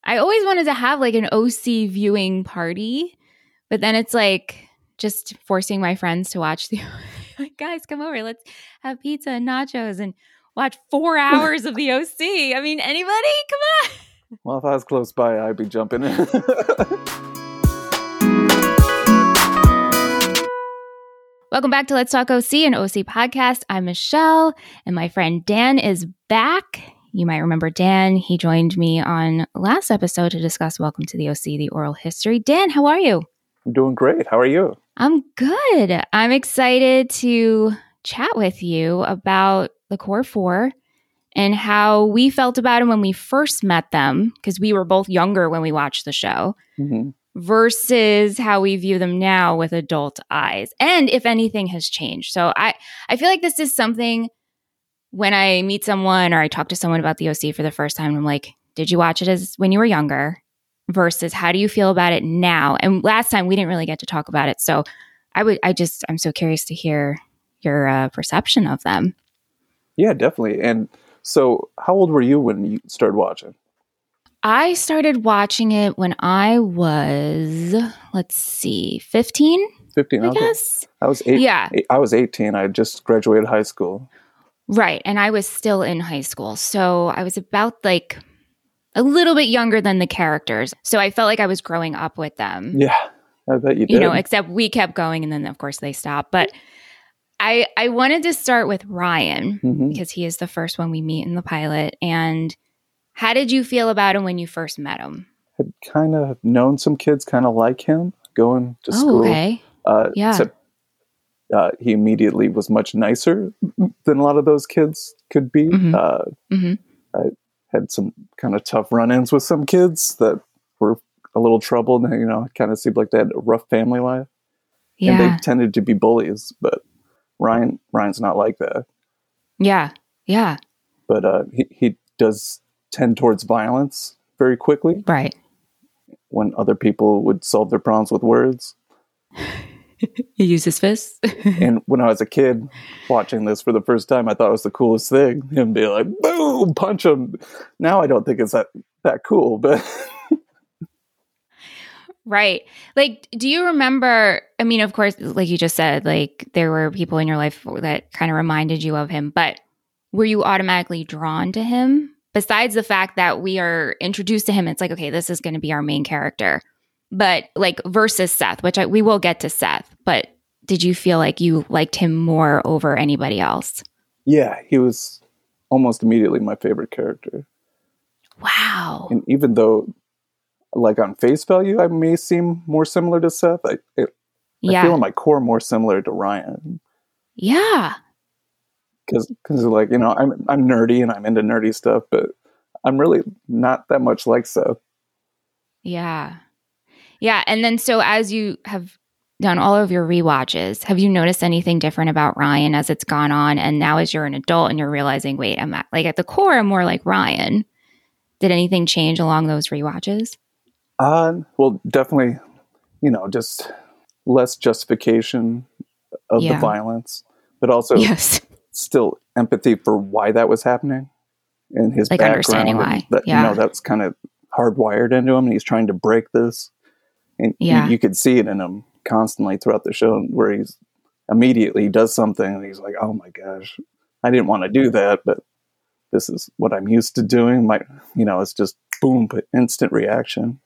I always wanted to have like an OC viewing party, but then it's like just forcing my friends to watch the like, guys, come over. Let's have pizza and nachos and watch 4 hours of the OC. I mean, anybody? Come on. Well, if I was close by, I'd be jumping in. Welcome back to Let's Talk OC, an OC podcast. I'm Michelle, and my friend Dan is back. You might remember Dan. He joined me on last episode to discuss Welcome to the OC, the oral history. Dan, how are you? I'm doing great. How are you? I'm good. I'm excited to chat with you about the Core Four and how we felt about them when we first met them, because we were both younger when we watched the show, versus how we view them now with adult eyes, and if anything has changed. So I feel like this is something when I meet someone or I talk to someone about the OC for the first time, I'm like, did you watch it as when you were younger versus how do you feel about it now? And last time we didn't really get to talk about it. So I'm so curious to hear your perception of them. Yeah, definitely. And so how old were you when you started watching? I started watching it when I was, 15? 15, I okay. guess. I was 8. Yeah. I was 18. I had just graduated high school. Right. And I was still in high school. So I was about like a little bit younger than the characters. So I felt like I was growing up with them. Yeah, I bet you did. You know, except we kept going and then of course they stopped. But I wanted to start with Ryan because he is the first one we meet in the pilot. And how did you feel about him when you first met him? Had kind of known some kids kind of like him going to school. Okay. Yeah. Except he immediately was much nicer than a lot of those kids could be. I had some kind of tough run-ins with some kids that were a little troubled. You know, it kind of seemed like they had a rough family life. Yeah. And they tended to be bullies, but Ryan's not like that. Yeah. Yeah. But he does tend towards violence very quickly. Right. When other people would solve their problems with words. He used his fists. And when I was a kid watching this for the first time, I thought it was the coolest thing. Him be like, boom, punch him. Now I don't think it's that cool, but... Right. Like, do you remember, I mean, of course, like you just said, like there were people in your life that kind of reminded you of him, but were you automatically drawn to him? Besides the fact that we are introduced to him, it's like, okay, this is going to be our main character. But like versus Seth, which we will get to Seth, but did you feel like you liked him more over anybody else? Yeah, he was almost immediately my favorite character. Wow. And even though, like on face value, I may seem more similar to Seth, I feel in my core more similar to Ryan. Yeah. Because like, you know, I'm nerdy and I'm into nerdy stuff, but I'm really not that much like Seth. Yeah. Yeah. And then so as you have done all of your rewatches, have you noticed anything different about Ryan as it's gone on? And now as you're an adult and you're realizing, wait, I'm at the core, I'm more like Ryan. Did anything change along those rewatches? Well, definitely, you know, just less justification of the violence, but also still empathy for why that was happening and his like background. Understanding why. That, you know, that's kind of hardwired into him and he's trying to break this. And you could see it in him constantly throughout the show where he does something and he's like, oh my gosh, I didn't want to do that, but this is what I'm used to doing. It's just boom, but instant reaction.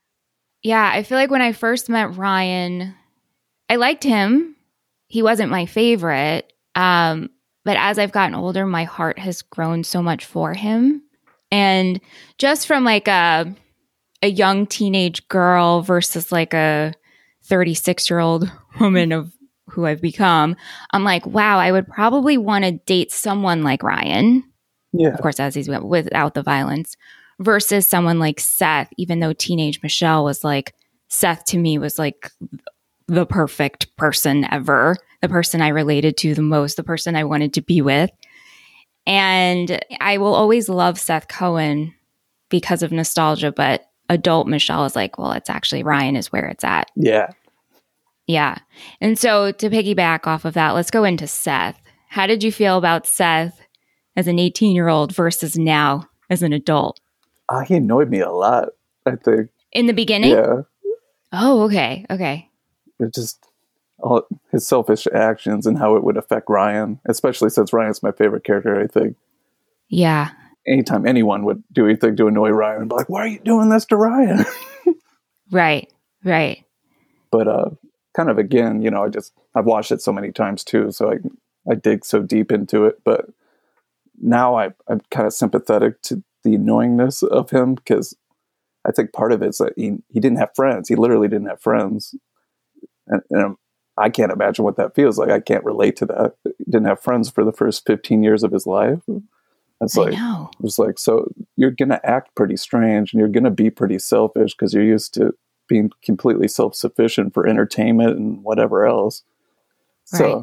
Yeah, I feel like when I first met Ryan, I liked him. He wasn't my favorite. But as I've gotten older, my heart has grown so much for him. And just from like a young teenage girl versus like a 36-year-old woman of who I've become, I'm like, wow, I would probably want to date someone like Ryan. Yeah. Of course, as he's without the violence. Versus someone like Seth, even though teenage Michelle was like, Seth to me was like the perfect person ever, the person I related to the most, the person I wanted to be with. And I will always love Seth Cohen because of nostalgia, but adult Michelle is like, well, it's actually Ryan is where it's at. Yeah. Yeah. And so to piggyback off of that, let's go into Seth. How did you feel about Seth as an 18-year-old versus now as an adult? He annoyed me a lot. I think. In the beginning? Yeah. Oh, okay. Okay. It just, all his selfish actions and how it would affect Ryan, especially since Ryan's my favorite character, I think. Yeah. Anytime anyone would do anything to annoy Ryan, I'd be like, why are you doing this to Ryan? Right. Right. But kind of, again, I've watched it so many times too, so I dig so deep into it. But now I'm kind of sympathetic to the annoyingness of him, because I think part of it is that he didn't have friends. He literally didn't have friends. And I can't imagine what that feels like. I can't relate to that. He didn't have friends for the first 15 years of his life. It's like, so you're going to act pretty strange and you're going to be pretty selfish because you're used to being completely self-sufficient for entertainment and whatever else. So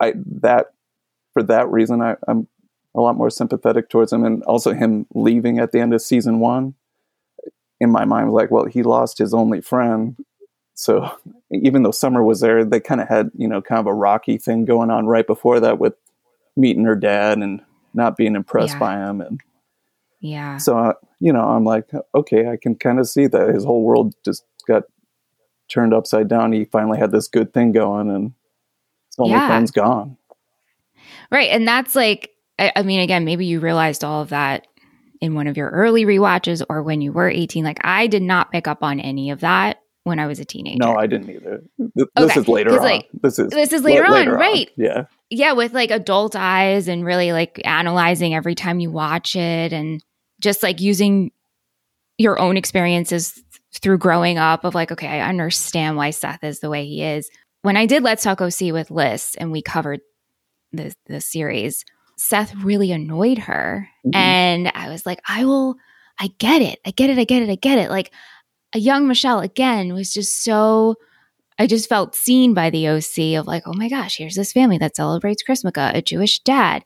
for that reason, I'm a lot more sympathetic towards him. And also him leaving at the end of season 1, in my mind, was like, well, he lost his only friend. So even though Summer was there, they kind of had, kind of a rocky thing going on right before that with meeting her dad and not being impressed by him. And so, I'm like, okay, I can kind of see that his whole world just got turned upside down. He finally had this good thing going and his only friend's gone. Right. And that's like, I mean, again, maybe you realized all of that in one of your early rewatches or when you were 18. Like, I did not pick up on any of that when I was a teenager. No, I didn't either. This is later on. Like, this is later on, right? Yeah. Yeah, with like adult eyes and really like analyzing every time you watch it and just like using your own experiences through growing up of like, okay, I understand why Seth is the way he is. When I did Let's Talk OC with Liz and we covered the series, Seth really annoyed her. Mm-hmm. And I was like, I get it. Like, a young Michelle, again, was just so, I just felt seen by the OC of like, oh my gosh, here's this family that celebrates Christmas, a Jewish dad.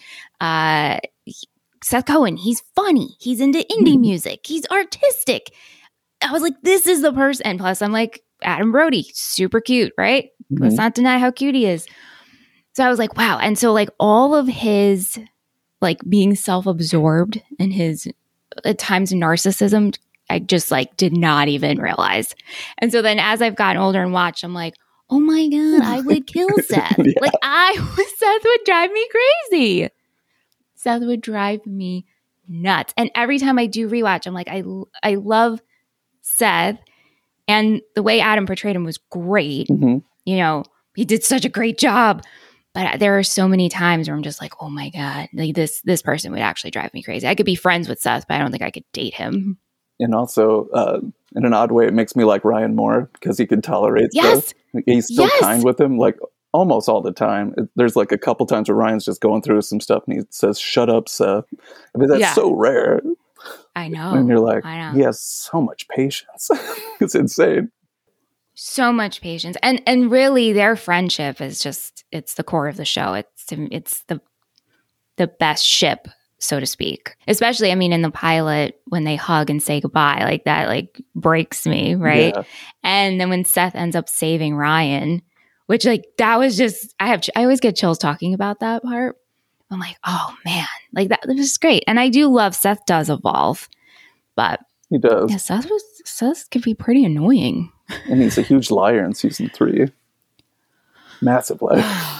Seth Cohen, he's funny. He's into indie music. He's artistic. I was like, this is the person. And plus, I'm like, Adam Brody, super cute, right? Mm-hmm. Let's not deny how cute he is. So I was like, wow. And so like all of his like being self-absorbed and his at times narcissism, I just like did not even realize. And so then as I've gotten older and watched, I'm like, oh my God, I would kill Seth. Yeah. Like Seth would drive me crazy. Seth would drive me nuts. And every time I do rewatch, I'm like, I love Seth. And the way Adam portrayed him was great. Mm-hmm. He did such a great job. But there are so many times where I'm just like, oh my God, like this person would actually drive me crazy. I could be friends with Seth, but I don't think I could date him. And also, in an odd way, it makes me like Ryan more because he can tolerate stuff. He's still kind with him, like almost all the time. There's like a couple times where Ryan's just going through some stuff and he says, shut up, Seth. I mean, that's so rare. I know. And you're like, he has so much patience. It's insane. So much patience. And really their friendship is just, it's the core of the show. It's the best ship, so to speak. Especially, I mean, in the pilot, when they hug and say goodbye, like that, like breaks me, right? Yeah. And then when Seth ends up saving Ryan, which like, that was just, I always get chills talking about that part. I'm like, oh man, like that was great. And I do love Seth does evolve, but he does. Yeah, Seth can be pretty annoying. And he's a huge liar in season 3. Massive liar.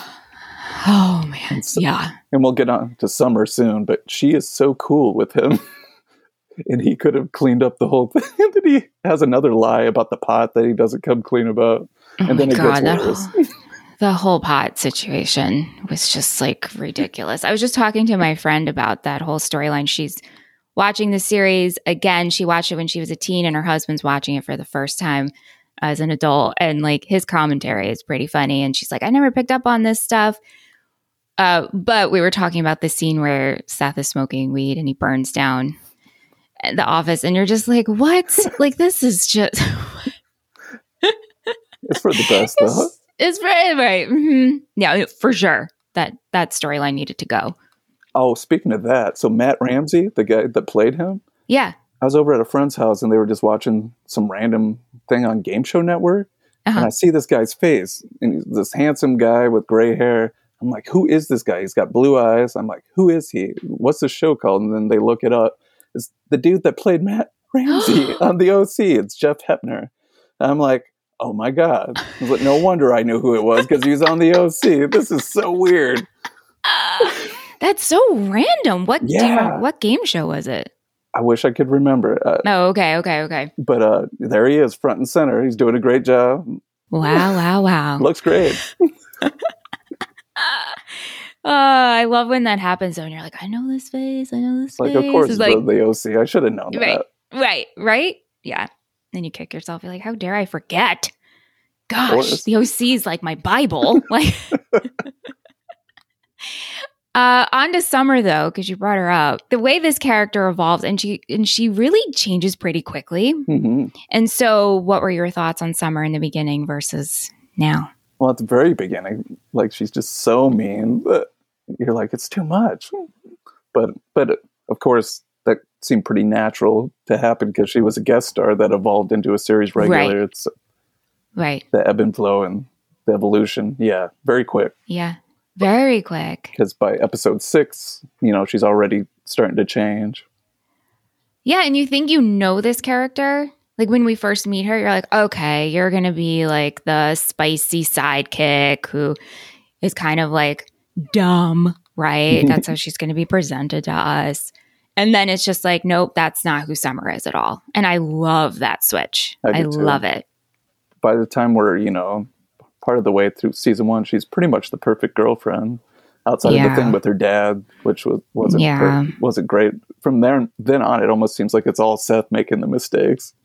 Oh man, yeah. And we'll get on to Summer soon, but she is so cool with him. And he could have cleaned up the whole thing. And then he has another lie about the pot that he doesn't come clean about. And then it gets worse. The whole pot situation was just like ridiculous. I was just talking to my friend about that whole storyline. She's watching the series again. She watched it when she was a teen and her husband's watching it for the first time as an adult. And like his commentary is pretty funny. And she's like, I never picked up on this stuff. But we were talking about the scene where Seth is smoking weed and he burns down the office. And you're just like, what? Like, this is just... It's for the best, though. It's right. Mm-hmm. Yeah, for sure. That storyline needed to go. Oh, speaking of that, so Matt Ramsey, the guy that played him, yeah, I was over at a friend's house and they were just watching some random thing on Game Show Network, and I see this guy's face, and he's this handsome guy with gray hair. I'm like, who is this guy? He's got blue eyes. I'm like, who is he? What's the show called? And then they look it up. It's the dude that played Matt Ramsey on the OC. It's Jeff Hepner. And I'm like, oh my God. I was like, no wonder I knew who it was because he was on the OC. This is so weird. That's so random. Do you remember, what game show was it? I wish I could remember. Okay. But there he is, front and center. He's doing a great job. Wow. Looks great. I love when that happens and you're like, I know this face. Like, of course, it's like, the OC. I should have known that. Right. Yeah. Then you kick yourself. You're like, how dare I forget? Gosh, the OC is like my Bible. Like, on to Summer though, because you brought her up. The way this character evolves, and she really changes pretty quickly. Mm-hmm. And so, what were your thoughts on Summer in the beginning versus now? Well, at the very beginning, like, she's just so mean, but you're like, it's too much. But of course, that seemed pretty natural to happen because she was a guest star that evolved into a series regular. Right. It's right. The ebb and flow and the evolution. Yeah, very quick. Yeah, very quick. Because by episode 6, she's already starting to change. Yeah, and you think you know this character. Like, when we first meet her, you're like, okay, you're going to be like the spicy sidekick who is kind of like dumb, right? That's how she's going to be presented to us. And then it's just like, nope, that's not who Summer is at all. And I love that switch. I love it. By the time we're, part of the way through season 1, she's pretty much the perfect girlfriend outside of the thing with her dad, which wasn't great. From then on, it almost seems like it's all Seth making the mistakes.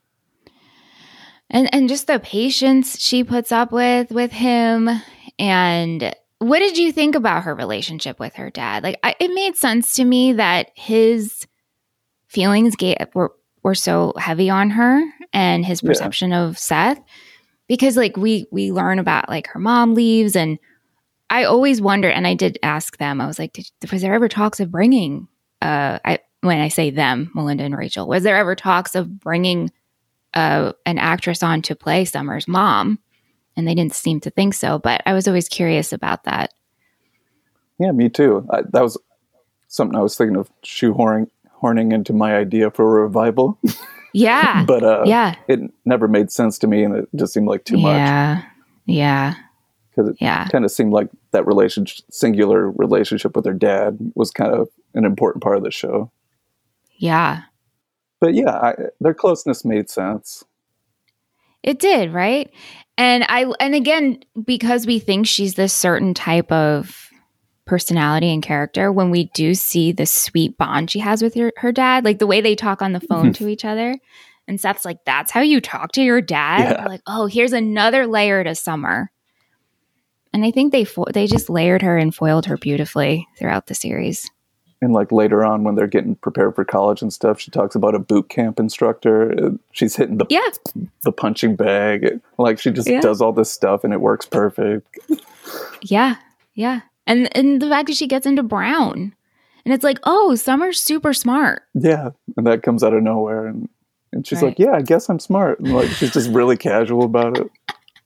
And just the patience she puts up with him. And what did you think about her relationship with her dad? Like, it made sense to me that his feelings were so heavy on her and his perception of Seth, because like we learn about like her mom leaves, and I always wondered, and I did ask them, I was like, was there ever talks of bringing, when I say them, Melinda and Rachel, was there ever talks of bringing an actress on to play Summer's mom? And they didn't seem to think so, but I was always curious about that. Yeah, me too. That was something I was thinking of shoehorning into my idea for a revival. Yeah. But it never made sense to me, and it just seemed like too much. Yeah. Because it kind of seemed like that singular relationship with her dad was kind of an important part of the show. Yeah. But their closeness made sense. It did, right? And again, because we think she's this certain type of personality and character, when we do see the sweet bond she has with her dad, like the way they talk on the phone to each other, and Seth's like, that's how you talk to your dad? Yeah. Like, oh, here's another layer to Summer. And I think they just layered her and foiled her beautifully throughout the series. And like later on, when they're getting prepared for college and stuff, she talks about a boot camp instructor. She's hitting the punching bag. Like, she just does all this stuff, and it works perfect. Yeah. And the fact that she gets into Brown, and it's like, oh, Summer's super smart. Yeah, and that comes out of nowhere, and she's like, yeah, I guess I'm smart. And like, she's just really casual about it.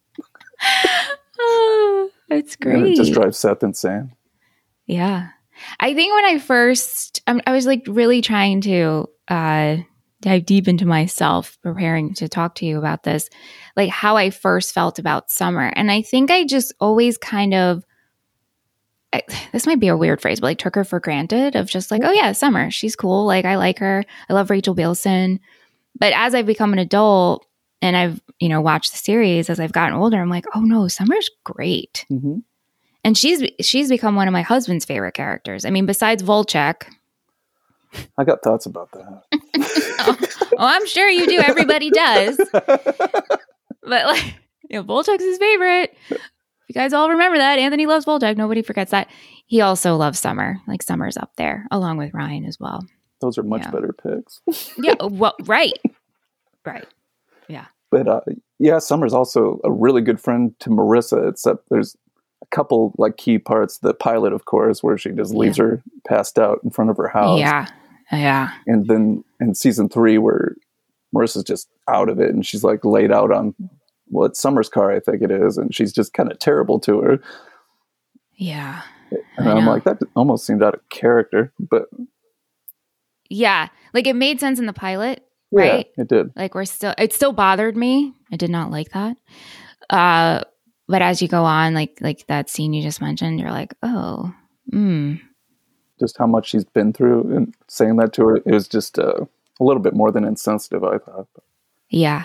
Oh, it's great. And it just drives Seth insane. Yeah. I think when I first, I was like really trying to dive deep into myself, preparing to talk to you about this, like how I first felt about Summer. And I think I just always kind of, this might be a weird phrase, but like took her for granted, of just like, oh yeah, Summer, she's cool. Like, I like her. I love Rachel Bilson. But as I've become an adult and I've, watched the series as I've gotten older, I'm like, oh no, Summer's great. Mm-hmm. And she's become one of my husband's favorite characters. I mean, besides Volchek. I got thoughts about that. I'm sure you do. Everybody does. But like, Volchek's his favorite. You guys all remember that. Anthony loves Volchek. Nobody forgets that. He also loves Summer. Like, Summer's up there, along with Ryan as well. Those are much better picks. Yeah. Well, right. Yeah. But Summer's also a really good friend to Marissa, except there's a couple like key parts. The pilot, of course, where she just leaves her passed out in front of her house. Yeah. And then in season 3, where Marissa's just out of it, and she's like laid out on it's Summer's car, I think it is, and she's just kind of terrible to her. Yeah. And I'm like, that almost seemed out of character, but yeah, like it made sense in the pilot right? Yeah, it did. Like it still bothered me. I did not like that. But as you go on, like that scene you just mentioned, you're like, oh, just how much she's been through, and saying that to her, it was just a little bit more than insensitive, I thought. Yeah.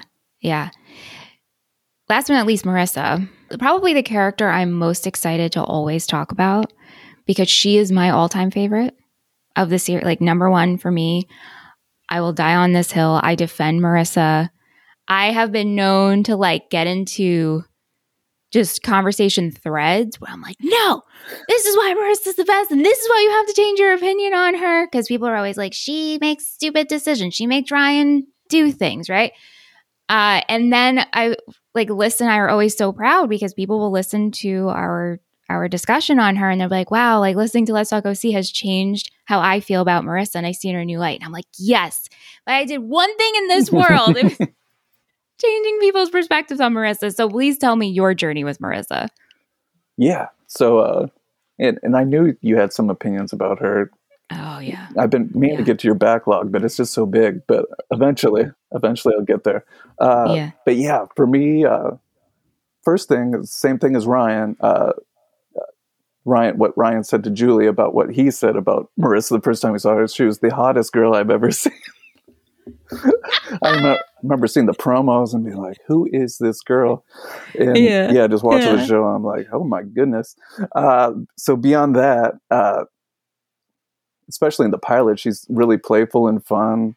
Last but not least, Marissa, probably the character I'm most excited to always talk about, because she is my all-time favorite of the series. Like, number one for me. I will die on this hill. I defend Marissa. I have been known to like get into just conversation threads where I'm like, no, this is why Marissa's the best, and this is why you have to change your opinion on her, because people are always like, she makes stupid decisions, she makes Ryan do things, right? And then I like Liz and I are always so proud because people will listen to our discussion on her and they're like, wow, like listening to Let's Talk OC has changed how I feel about Marissa, and I see her in a new light. And I'm like, yes, but I did one thing in this world. It was changing people's perspectives on Marissa. So please tell me your journey with Marissa. Yeah. So, and I knew you had some opinions about her. Oh, yeah. I've been meaning to get to your backlog, but it's just so big. But eventually I'll get there. But yeah, for me, first thing, same thing as Ryan. What Ryan said to Julie about what he said about Marissa the first time we saw her. She was the hottest girl I've ever seen. I remember seeing the promos and being like, who is this girl? And just watching the show, I'm like, oh my goodness. So beyond that, especially in the pilot, she's really playful and fun.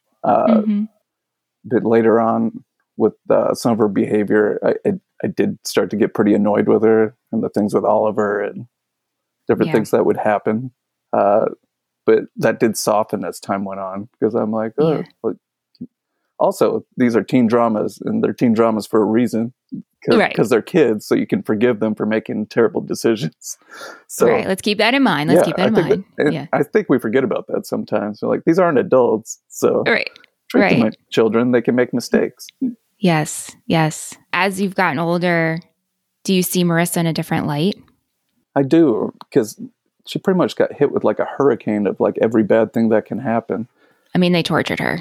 But later on with some of her behavior, I did start to get pretty annoyed with her and the things with Oliver and different things that would happen. But that did soften as time went on, because I'm like, look. Also, these are teen dramas, and they're teen dramas for a reason, because they're kids, so you can forgive them for making terrible decisions. So, let's keep that in mind. I think we forget about that sometimes. We're like, these aren't adults, so treat them like children. They can make mistakes. Yes. As you've gotten older, do you see Marissa in a different light? I do, because she pretty much got hit with like a hurricane of like every bad thing that can happen. I mean, they tortured her.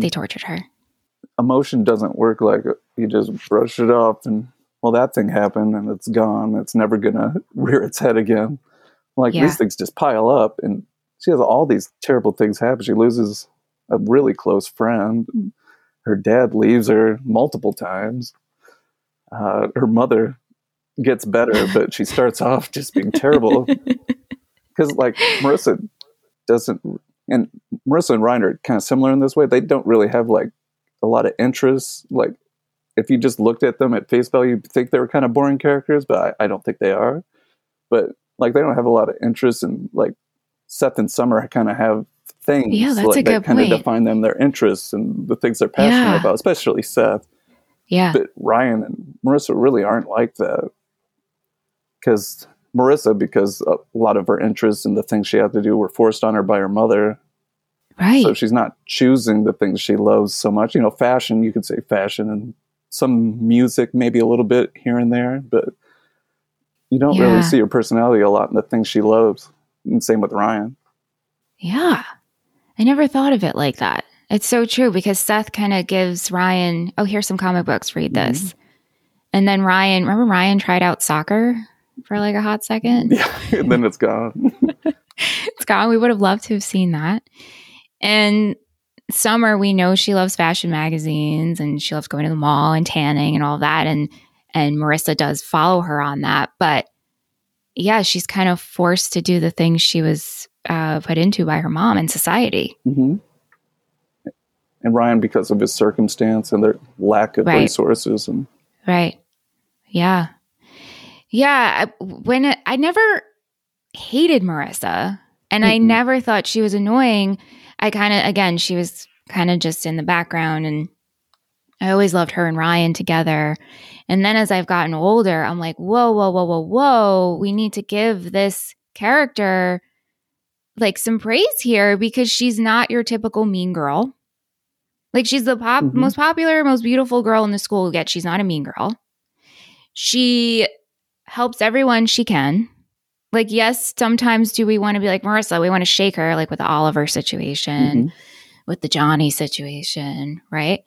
Emotion doesn't work like you just brush it off and, well, that thing happened and it's gone. It's never going to rear its head again. Like, these things just pile up, and she has all these terrible things happen. She loses a really close friend. Her dad leaves her multiple times. Her mother gets better, but she starts off just being terrible. Because like Marissa and Ryan are kind of similar in this way. They don't really have like a lot of interests. Like, if you just looked at them at face value, you'd think they were kind of boring characters, but I don't think they are. But like, they don't have a lot of interest, and like Seth and Summer kind of have things that kind of define them, their interests and the things they're passionate about, especially Seth. Yeah. But Ryan and Marissa really aren't like that. Because a lot of her interests and the things she had to do were forced on her by her mother. Right. So she's not choosing the things she loves so much. You know, fashion, you could say fashion, and some music, maybe a little bit here and there, but you don't really see her personality a lot in the things she loves. And same with Ryan. Yeah. I never thought of it like that. It's so true, because Seth kind of gives Ryan, oh, here's some comic books, read this. And then Ryan tried out soccer for like a hot second? Yeah, and then it's gone. It's gone. We would have loved to have seen that. And Summer, we know she loves fashion magazines and she loves going to the mall and tanning and all that. And Marissa does follow her on that. But yeah, she's kind of forced to do the things she was put into by her mom and society. Mm-hmm. And Ryan, because of his circumstance and their lack of resources. Right. Yeah. Yeah. I never hated Marissa, and I never thought she was annoying. She was kind of just in the background, and I always loved her and Ryan together. And then as I've gotten older, I'm like, whoa. We need to give this character like some praise here, because she's not your typical mean girl. Like, she's the most popular, most beautiful girl in the school, yet she's not a mean girl. She helps everyone she can. Like, yes, sometimes do we want to be like Marissa, we want to shake her, like with the Oliver situation, with the Johnny situation, right?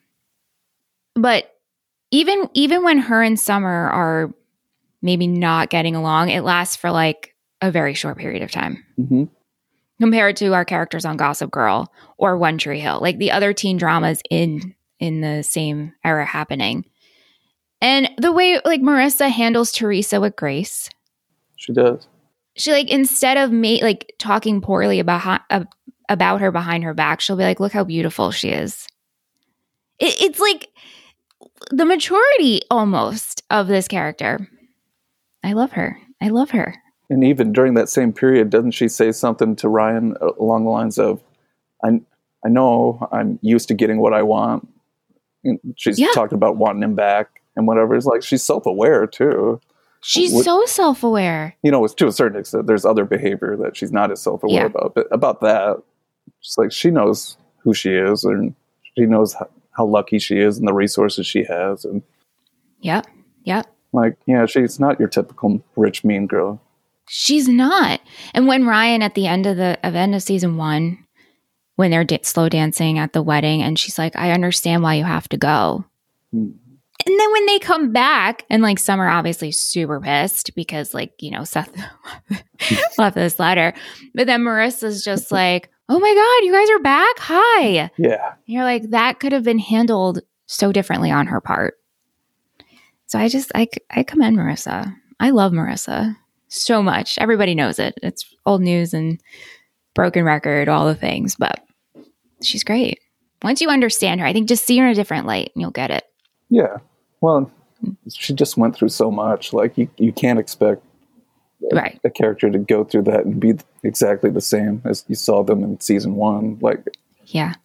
But even when her and Summer are maybe not getting along, it lasts for like a very short period of time. Mm-hmm. Compared to our characters on Gossip Girl or One Tree Hill, like the other teen dramas in the same era happening. And the way like Marissa handles Teresa with grace. She does. She like, instead of like talking poorly about her behind her back, she'll be like, look how beautiful she is. It's like the maturity almost of this character. I love her. I love her. And even during that same period, doesn't she say something to Ryan along the lines of, I know I'm used to getting what I want. And she's talked about wanting him back and whatever. It's like, she's self-aware too. She's so self-aware. You know, to a certain extent, there's other behavior that she's not as self-aware about. But about that, it's like she knows who she is and she knows how lucky she is and the resources she has. And Yep. like, yeah, she's not your typical rich, mean girl. She's not. And when Ryan at the end of season 1, when they're slow dancing at the wedding, and she's like, I understand why you have to go. And then when they come back, and like Summer obviously super pissed because like, you know, Seth left this letter. But then Marissa's just like, oh my God, you guys are back? Hi. Yeah. And you're like, that could have been handled so differently on her part. So I commend Marissa. I love Marissa so much. Everybody knows it. It's old news and broken record, all the things, but she's great. Once you understand her, I think just see her in a different light and you'll get it. Yeah. Well, she just went through so much. Like you can't expect a character to go through that and be exactly the same as you saw them in season 1. Like, yeah.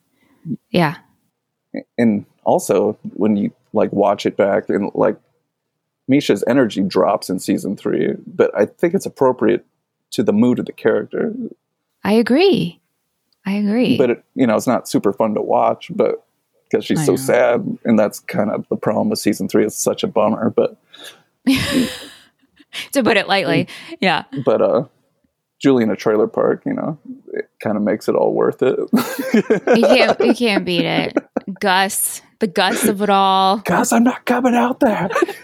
And also when you like watch it back and like Misha's energy drops in season 3, but I think it's appropriate to the mood of the character. I agree. But it's not super fun to watch, but because she's so sad, and that's kind of the problem with season 3. It's such a bummer, but to put it lightly, yeah. But Julie in a trailer park, it kind of makes it all worth it. You can't beat it. Gus, the Gus of it all. Gus, I'm not coming out there.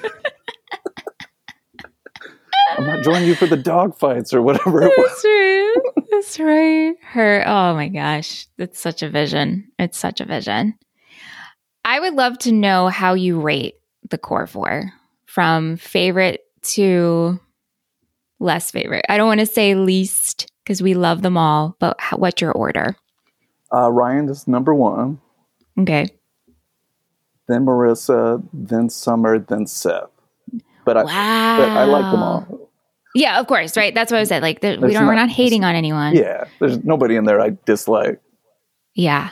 I'm not joining you for the dog fights or whatever it was. That's right. Her, oh my gosh. It's such a vision. It's such a vision. I would love to know how you rate the core 4 from favorite to less favorite. I don't want to say least because we love them all, but what's your order? Ryan is number 1. Okay. Then Marissa, then Summer, then Seth. But I like them all. Yeah, of course, right? That's what I said. Like, we're not hating on anyone. Yeah, there's nobody in there I dislike. Yeah.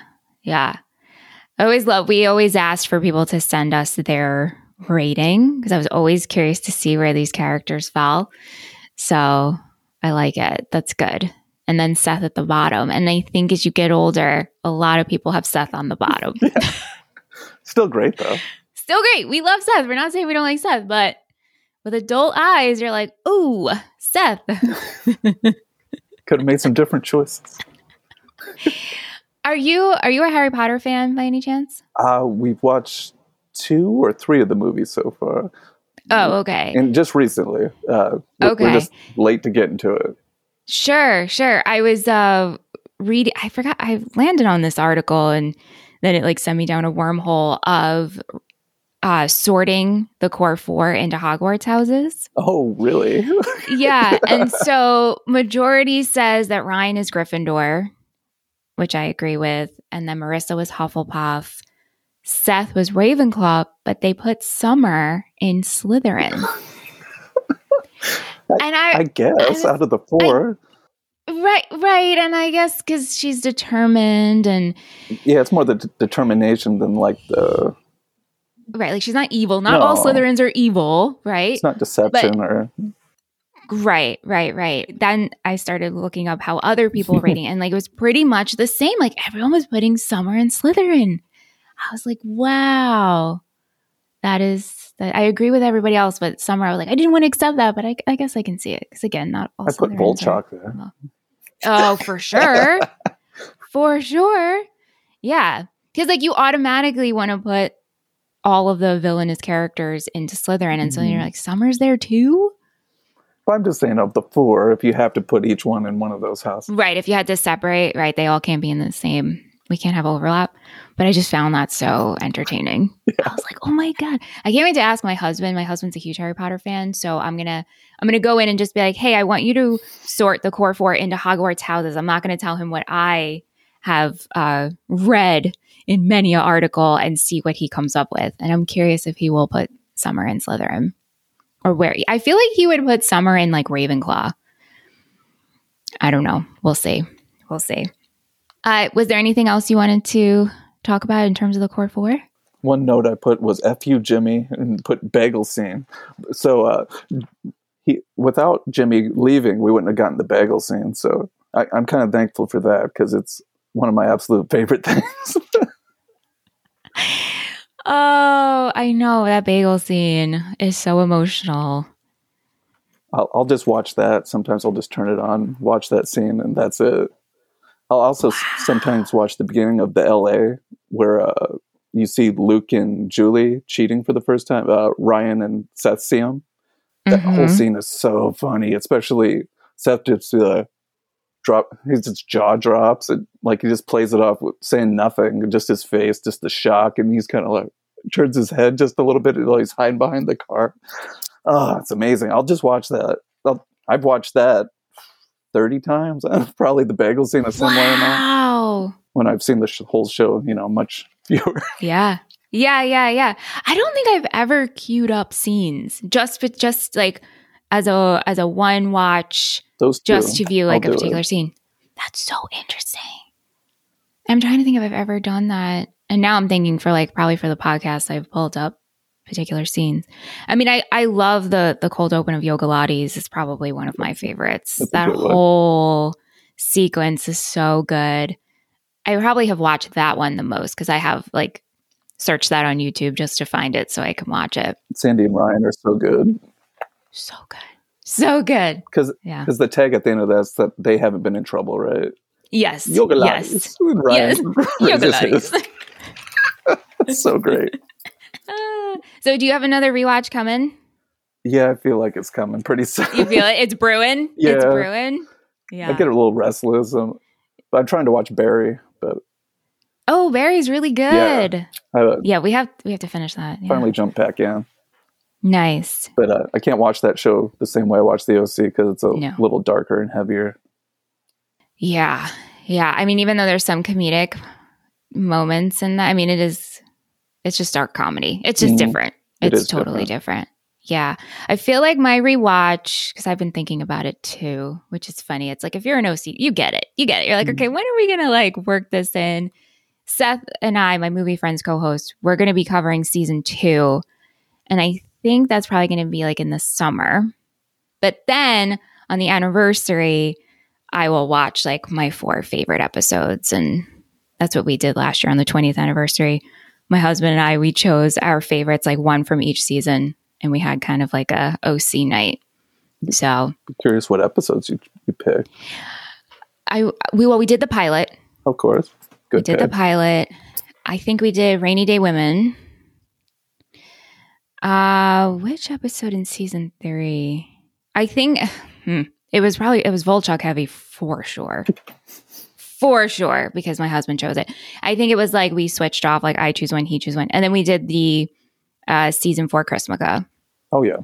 We always asked for people to send us their rating because I was always curious to see where these characters fell. So I like it. That's good. And then Seth at the bottom. And I think as you get older, a lot of people have Seth on the bottom. Yeah. Still great, though. Still great. We love Seth. We're not saying we don't like Seth, but with adult eyes, you're like, ooh, Seth. Could have made some different choices. Are you a Harry Potter fan by any chance? We've watched 2 or 3 of the movies so far. Oh, okay. And just recently. We're just late to get into it. Sure. I was reading, I forgot, I landed on this article and then it like sent me down a wormhole of sorting the core 4 into Hogwarts houses. Oh, really? Yeah. And so majority says that Ryan is Gryffindor, which I agree with. And then Marissa was Hufflepuff. Seth was Ravenclaw, but they put Summer in Slytherin. I guess out of the 4. Right. And I guess because she's determined and... Yeah, it's more the determination than like the... Right, like she's not evil. Not all Slytherins are evil, right? It's not deception or... Right. Then I started looking up how other people were rating, and like it was pretty much the same. Like everyone was putting Summer in Slytherin. I was like, wow, that. I agree with everybody else, but Summer, I was like, I didn't want to accept that, but I guess I can see it because again, not all. I put Volchok there. Oh, for sure, for sure. Yeah. Because like you automatically want to put all of the villainous characters into Slytherin. And so you're like, Summer's there too? But I'm just saying of the 4, if you have to put each one in one of those houses. Right. If you had to separate, right, they all can't be in the same. We can't have overlap. But I just found that so entertaining. Yeah. I was like, oh my God. I can't wait to ask my husband. My husband's a huge Harry Potter fan. So I'm gonna go in and just be like, hey, I want you to sort the core 4 into Hogwarts houses. I'm not gonna tell him what I have read in many an article and see what he comes up with. And I'm curious if he will put Summer in Slytherin. Or where. I feel like he would put Summer in like Ravenclaw. I don't know. We'll see. Was there anything else you wanted to talk about in terms of the core 4? One note I put was F you, Jimmy, and put bagel scene. So without Jimmy leaving, we wouldn't have gotten the bagel scene. So I'm kind of thankful for that because it's one of my absolute favorite things. Oh, I know. That bagel scene is so emotional. I'll just watch that. Sometimes I'll just turn it on, watch that scene, and that's it. I'll also sometimes watch the beginning of the LA where you see Luke and Julie cheating for the first time. Ryan and Seth see them. That whole scene is so funny, especially Seth just his jaw drops and like he just plays it off with saying nothing, just his face, just the shock, and he's kind of like turns his head just a little bit while he's hiding behind the car. Oh, it's amazing. I'll just watch that. I've watched that 30 times. Probably the bagel scene a similar amount. When I've seen the whole show, much fewer. Yeah. I don't think I've ever queued up scenes just like as a one watch, those two, just to view like a particular scene. That's so interesting. I'm trying to think if I've ever done that. And now I'm thinking probably for the podcast, I've pulled up particular scenes. I mean, I love the cold open of Yoga Lattes. It's probably one of my favorites. That whole sequence is so good. I probably have watched that one the most because I have searched that on YouTube just to find it so I can watch it. Sandy and Ryan are so good. So good. Because the tag at the end of that is that they haven't been in trouble, right? Yes. Yoga Lattes. Yes. Ryan. Yes. Yoga Lattes. It's so great. So do you have another rewatch coming? Yeah, I feel like it's coming pretty soon. You feel it? It's brewing? Yeah. It's brewing? Yeah. I get a little restless. I'm trying to watch Barry, but... Oh, Barry's really good. Yeah, we have to finish that. Yeah. Finally jumped back in. Nice. But I can't watch that show the same way I watch the OC because it's a little darker and heavier. Yeah. I mean, even though there's some comedic moments in that, I mean, it's just dark comedy. It's just different. It's totally different. Yeah. I feel like my rewatch, because I've been thinking about it too, which is funny. It's like if you're an OC, you get it. You're like, okay, when are we going to work this in? Seth and I, my movie friends co-host, we're going to be covering season 2. And I think that's probably going to be in the summer. But then on the anniversary, I will watch my 4 favorite episodes. And that's what we did last year on the 20th anniversary. My husband and I, we chose our favorites, one from each season. And we had kind of a OC night. So I'm curious what episodes you picked. We did the pilot. Of course. Good. We did the pilot. I think we did Rainy Day Women. Which episode in season 3? I think it was Volchok heavy for sure. For sure, because my husband chose it. I think it was we switched off, I choose one, he choose one. And then we did the season 4 Christmaka. Oh, yeah.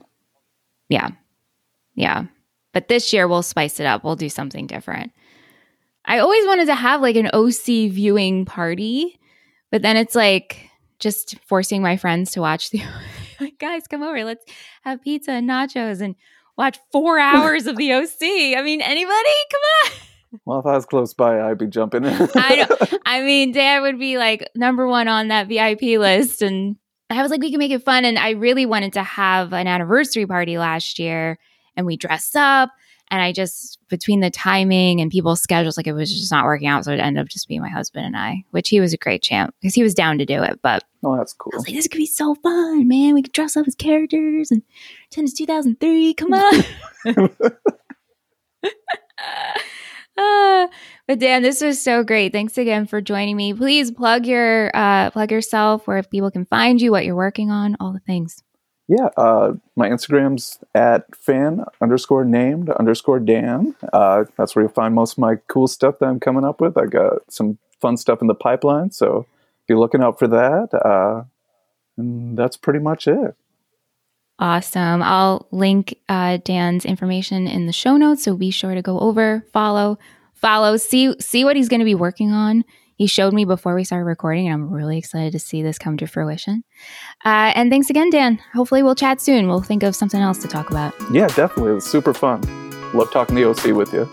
Yeah. But this year we'll spice it up. We'll do something different. I always wanted to have an OC viewing party, but then it's just forcing my friends to watch the guys, come over, let's have pizza and nachos and watch 4 hours of the OC. I mean, anybody? Come on. Well, if I was close by, I'd be jumping in. I know. I mean, Dad would be number 1 on that VIP list. And I was we can make it fun. And I really wanted to have an anniversary party last year. And we dressed up. And I just, between the timing and people's schedules, it was just not working out. So it ended up just being my husband and I, which he was a great champ because he was down to do it. But oh, that's cool. I was this could be so fun, man. We could dress up as characters and pretend it's 2003. Come on. But Dan, this was so great. Thanks again for joining me. Please plug yourself, where people can find you, what you're working on, all the things. Yeah, my Instagram's at fan_named_Dan. That's where you'll find most of my cool stuff that I'm coming up with. I got some fun stuff in the pipeline, so be looking out for that. And that's pretty much it. Awesome. I'll link Dan's information in the show notes, so be sure to go over, follow, see what he's going to be working on. He showed me before we started recording, and I'm really excited to see this come to fruition. And thanks again, Dan. Hopefully we'll chat soon. We'll think of something else to talk about. Yeah, definitely. It was super fun. Love talking the OC with you.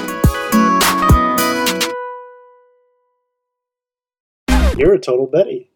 You're a total Betty.